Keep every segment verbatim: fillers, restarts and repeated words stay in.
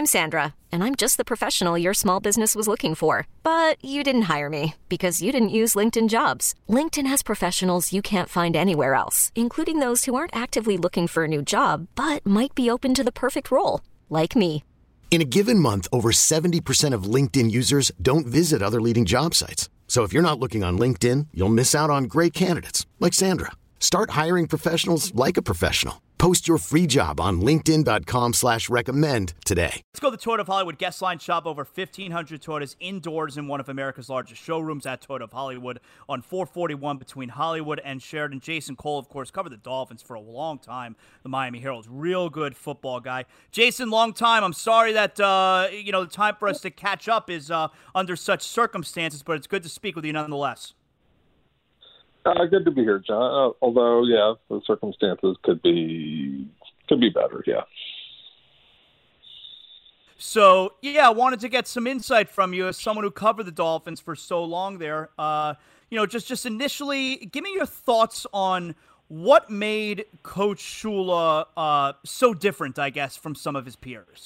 I'm Sandra, and I'm just the professional your small business was looking for. But you didn't hire me because you didn't use LinkedIn Jobs. LinkedIn has professionals you can't find anywhere else, including those who aren't actively looking for a new job, but might be open to the perfect role, like me. In a given month, over seventy percent of LinkedIn users don't visit other leading job sites. So if you're not looking on LinkedIn, you'll miss out on great candidates like Sandra. Start hiring professionals like a professional. Post your free job on linkedin.com slash recommend today. Let's go to the Toyota of Hollywood guest line. Shop over fifteen hundred Toyotas indoors in one of America's largest showrooms at Toyota of Hollywood on four forty-one between Hollywood and Sheridan. Jason Cole, of course, covered the Dolphins for a long time. The Miami Herald's real good football guy. Jason, long time. I'm sorry that, uh, you know, the time for us to catch up is uh, under such circumstances, but it's good to speak with you nonetheless. Uh, good to be here, John. Uh, although, yeah, the circumstances could be could be better. Yeah. So, yeah, I wanted to get some insight from you as someone who covered the Dolphins for so long there. Uh, you know, just just initially, give me your thoughts on what made Coach Shula uh, so different, I guess, from some of his peers.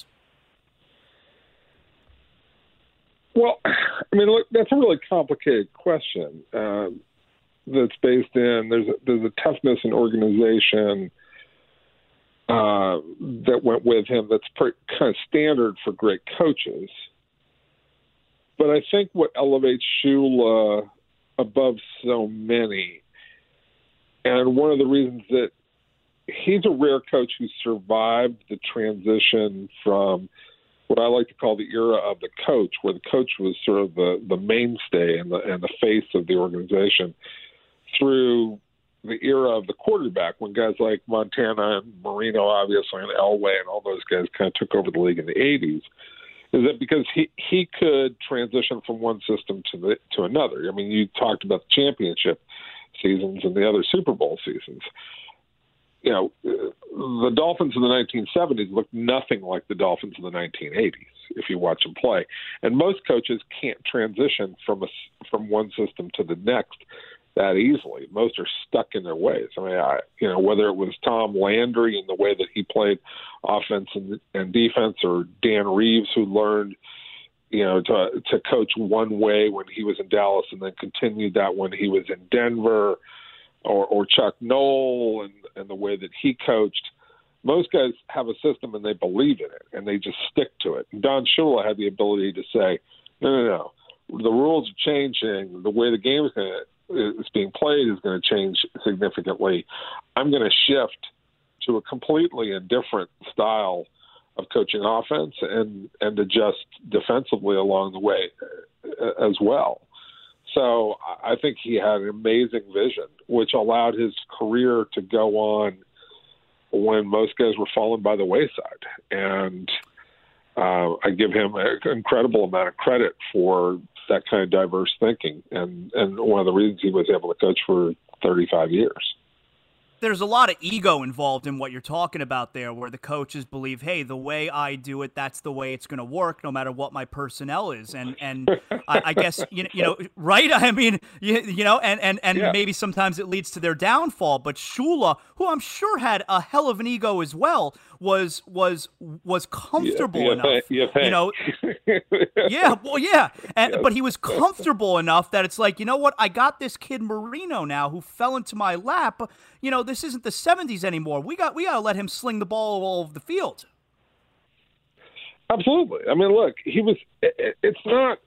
Well, I mean, look, that's a really complicated question. Um, that's based in there's a, there's a toughness in organization uh, that went with him that's pretty, kind of standard for great coaches. But I think what elevates Shula above so many, and one of the reasons that he's a rare coach who survived the transition from what I like to call the era of the coach, where the coach was sort of the, the mainstay and the and the face of the organization, through the era of the quarterback, when guys like Montana and Marino, obviously, and Elway and all those guys kind of took over the league in the eighties, is that because he, he could transition from one system to the to another. I mean, you talked about the championship seasons and the other Super Bowl seasons. You know, the Dolphins in the nineteen seventies looked nothing like the Dolphins in the nineteen eighties if you watch them play. And most coaches can't transition from a, from one system to the next that easily. Most are stuck in their ways. I mean, I, you know, whether it was Tom Landry and the way that he played offense and, and defense, or Dan Reeves, who learned, you know, to to coach one way when he was in Dallas and then continued that when he was in Denver, or, or Chuck Noll and, and the way that he coached. Most guys have a system and they believe in it and they just stick to it. And Don Shula had the ability to say, no, no, no, the rules are changing. The way the game is going to is being played is going to change significantly. I'm going to shift to a completely indifferent style of coaching offense and, and adjust defensively along the way as well. So I think he had an amazing vision, which allowed his career to go on when most guys were falling by the wayside. And uh, I give him an incredible amount of credit for that kind of diverse thinking, and, and one of the reasons he was able to coach for thirty-five years. There's a lot of ego involved in what you're talking about there, where the coaches believe, hey, the way I do it, that's the way it's going to work, no matter what my personnel is. And and I, I guess, you know, you know, right? I mean, you, you know, and, and, and yeah. maybe sometimes it leads to their downfall. But Shula, who I'm sure had a hell of an ego as well, was was was comfortable yeah, yeah, enough. Yeah, you know, yeah, well, yeah. And yes. But he was comfortable enough that it's like, you know what? I got this kid Marino now who fell into my lap. You know, this isn't the seventies anymore. We got we got to let him sling the ball all over the field. Absolutely. I mean, look, he was. It, it's not.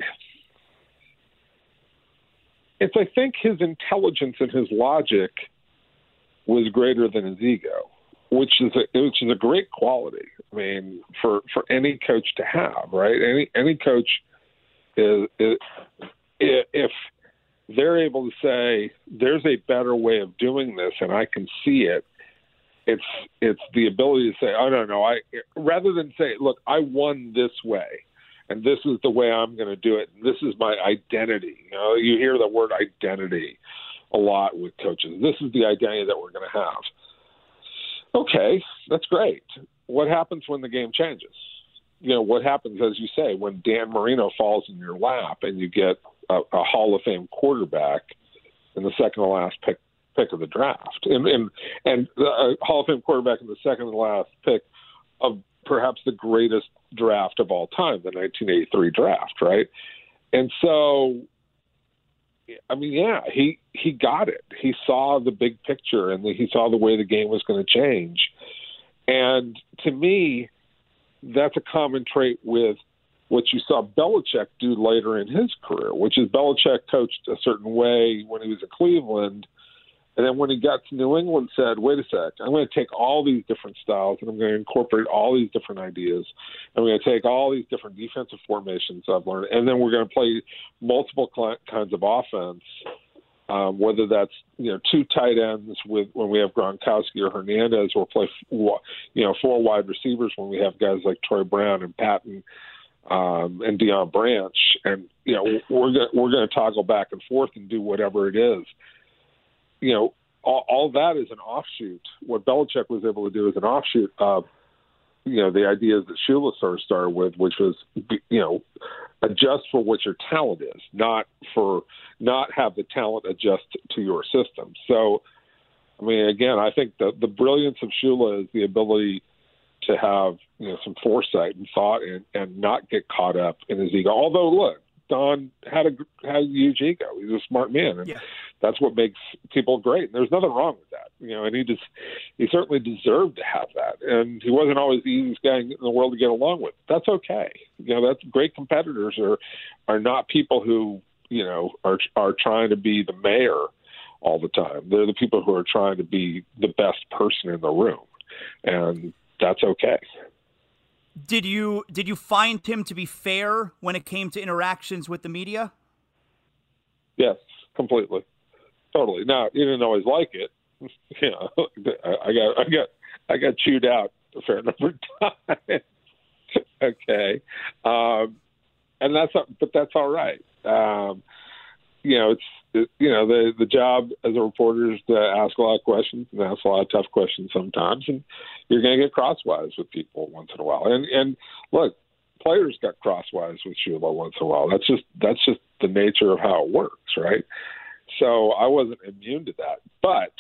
It's I think his intelligence and his logic was greater than his ego, which is a, which is a great quality. I mean, for, for any coach to have, right? Any any coach is, is if they're able to say there's a better way of doing this and I can see it. It's it's the ability to say, oh no no, I rather than say, look, I won this way, and this is the way I'm going to do it. And this is my identity. You know, you hear the word identity a lot with coaches. This is the identity that we're going to have. Okay, that's great. What happens when the game changes? You know, what happens, as you say, when Dan Marino falls in your lap and you get a, a Hall of Fame quarterback in the second to last pick pick of the draft, and and, and a Hall of Fame quarterback in the second to last pick of perhaps the greatest draft of all time, the nineteen eighty-three draft, right? And so, I mean, yeah, he he got it. He saw the big picture, and he saw the way the game was going to change. And to me, that's a common trait with what you saw Belichick do later in his career, which is Belichick coached a certain way when he was at Cleveland. And then when he got to New England, said, wait a sec, I'm going to take all these different styles and I'm going to incorporate all these different ideas. I'm going to take all these different defensive formations I've learned, and then we're going to play multiple cl- kinds of offense, um, whether that's, you know, two tight ends with when we have Gronkowski or Hernandez, or play, you know, four wide receivers when we have guys like Troy Brown and Patton um, and Deion Branch. And, you know, we're going we're going to toggle back and forth and do whatever it is. You know, all, all that is an offshoot. What Belichick was able to do is an offshoot of, you know, the ideas that Shula sort of started with, which was, you know, adjust for what your talent is, not for not have the talent adjust to your system. So, I mean, again, I think the the brilliance of Shula is the ability to have, you know, some foresight and thought and, and not get caught up in his ego. Although, look, Don had a had a huge ego. He's a smart man, and yeah. that's what makes people great. And there's nothing wrong with that, you know. And he just he certainly deserved to have that. And he wasn't always the easiest guy in the world to get along with. That's okay. You know, that's great. Competitors are are not people who, you know, are are trying to be the mayor all the time. They're the people who are trying to be the best person in the room, and that's okay. Did you did you find him to be fair when it came to interactions with the media? Yes, completely, totally. Now, he didn't always like it. You know, I got I got I got chewed out a fair number of times. Okay, um, and that's but that's all right. Um, you know, it's it, you know the the job as a reporter is to ask a lot of questions and ask a lot of tough questions sometimes, and you're going to get crosswise with people once in a while. And and look, players got crosswise with Shula once in a while. That's just that's just the nature of how it works, right? So I wasn't immune to that, but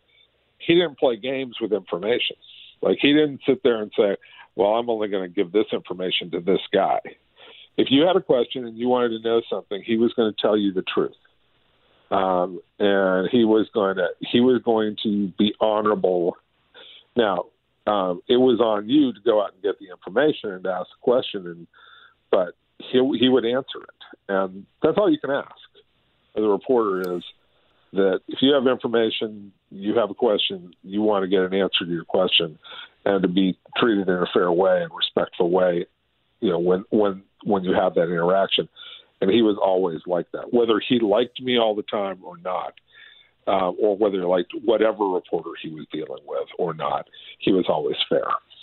he didn't play games with information. Like, he didn't sit there and say, well, I'm only going to give this information to this guy. If you had a question and you wanted to know something, he was going to tell you the truth. Um, and he was going to he was going to be honorable. Now, um, it was on you to go out and get the information and to ask the question, and but he he would answer it, and that's all you can ask as a reporter, is that if you have information, you have a question, you want to get an answer to your question, and to be treated in a fair way and respectful way, you know, when when when you have that interaction. And he was always like that, whether he liked me all the time or not, uh, or whether he liked whatever reporter he was dealing with or not. He was always fair.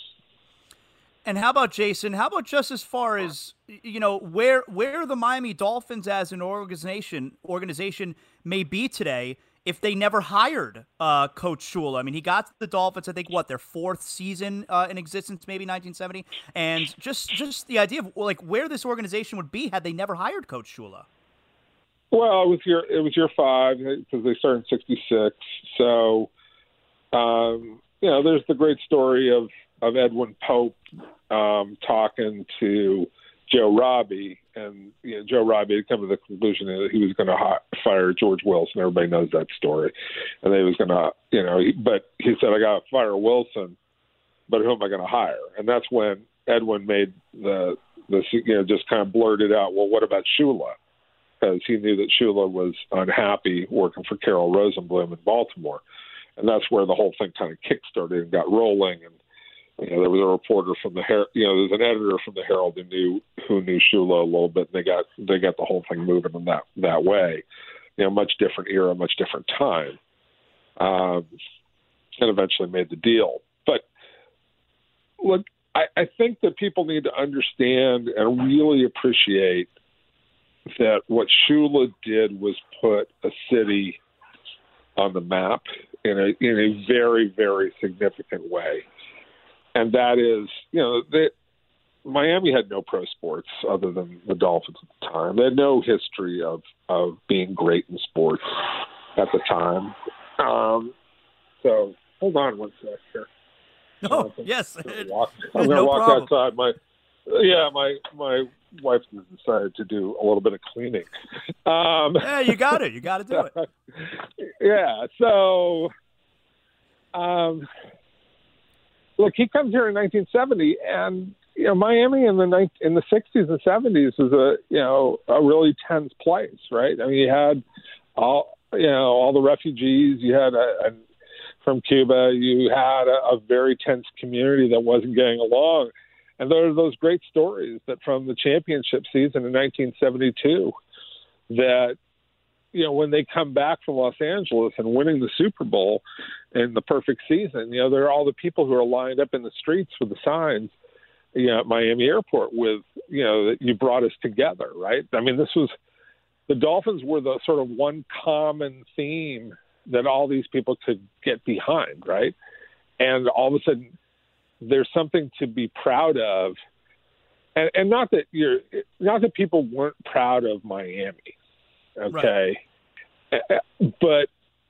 And how about, Jason, how about just as far as, you know, where where the Miami Dolphins as an organization organization may be today if they never hired uh, Coach Shula? I mean, he got the Dolphins, I think, what, their fourth season uh, in existence, maybe nineteen seventy? And just just the idea of, like, where this organization would be had they never hired Coach Shula. Well, it was year, it was year five, because they started in sixty-six. So, um, you know, there's the great story of, of Edwin Pope um, talking to Joe Robbie, and you know, Joe Robbie had come to the conclusion that he was going to hi- fire George Wilson. Everybody knows that story, and they was going to, you know, he, but he said, "I got to fire Wilson, but who am I going to hire?" And that's when Edwin made the the you know just kind of blurted out, "Well, what about Shula?" Because he knew that Shula was unhappy working for Carroll Rosenblum in Baltimore, and that's where the whole thing kind of kickstarted and got rolling. And you know, there was a reporter from the Her- you know, there's an editor from the Herald who knew who knew Shula a little bit, and they got they got the whole thing moving in that that way. You know, much different era, much different time, um, and eventually made the deal. But look, I, I think that people need to understand and really appreciate that what Shula did was put a city on the map in a in a very, very significant way. And that is, you know, that Miami had no pro sports other than the Dolphins at the time. They had no history of, of being great in sports at the time. Um, so hold on one sec here. Oh, I'm yes. gonna walk, I'm No going to walk problem. outside. My yeah, my my wife decided to do a little bit of cleaning. Um, Yeah, you got it. You got to do it. yeah. So, um, look, he comes here in nineteen seventy, and you know, Miami in the in the sixties and seventies was a you know a really tense place, right? I mean, you had all you know all the refugees. You had a, a from Cuba. You had a, a very tense community that wasn't getting along. And there are those great stories that from the championship season in nineteen seventy-two that, you know, when they come back from Los Angeles and winning the Super Bowl in the perfect season, you know, there are all the people who are lined up in the streets with the signs, you know, at Miami Airport with, you know, that you brought us together, right? I mean, this was, the Dolphins were the sort of one common theme that all these people could get behind, right? And all of a sudden, there's something to be proud of, and, and not that you're not that people weren't proud of Miami, okay, right. But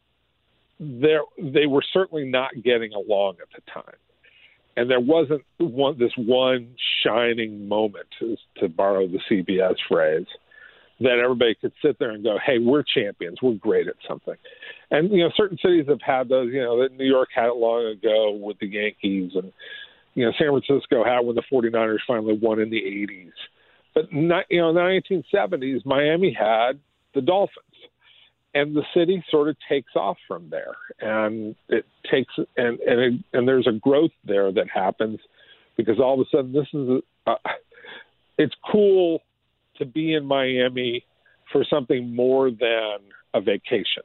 there they were certainly not getting along at the time, and there wasn't one this one shining moment, to, to borrow the C B S phrase, that everybody could sit there and go, "Hey, we're champions. We're great at something." And you know, certain cities have had those. You know, New York had it long ago with the Yankees, and you know, San Francisco had when the forty-niners finally won in the eighties. But not, you know, in the nineteen seventies, Miami had the Dolphins, and the city sort of takes off from there. And it takes and and it, and there's a growth there that happens because all of a sudden this is a, uh, it's cool to be in Miami for something more than a vacation.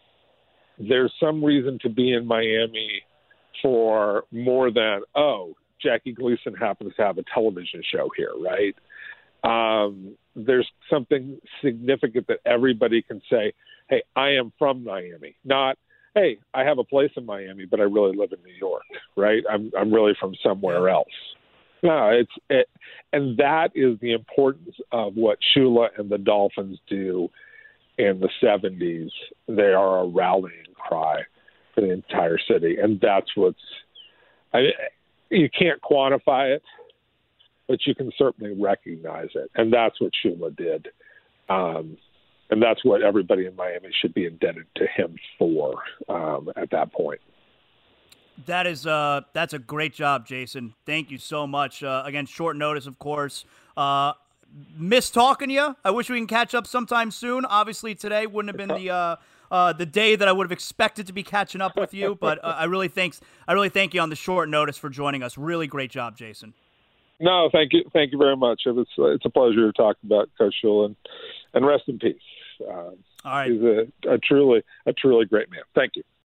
There's some reason to be in Miami for more than, oh, Jackie Gleason happens to have a television show here, right? Um, there's something significant that everybody can say, hey, I am from Miami. Not, hey, I have a place in Miami, but I really live in New York, right? I'm I'm really from somewhere else. No, it's it, and that is the importance of what Shula and the Dolphins do in the seventies. They are a rallying cry for the entire city, and that's what's. I, you can't quantify it, but you can certainly recognize it, and that's what Shula did, um, and that's what everybody in Miami should be indebted to him for um, at that point. That is uh, that's a great job, Jason. Thank you so much. Uh, again, short notice, of course. Uh, miss talking to you. I wish we can catch up sometime soon. Obviously, today wouldn't have been the uh, uh, the day that I would have expected to be catching up with you. But uh, I really thanks I really thank you on the short notice for joining us. Really great job, Jason. No, thank you, thank you very much. It's it's a pleasure to talk about Coach Shula, and and rest in peace. Uh, All right, he's a, a truly a truly great man. Thank you.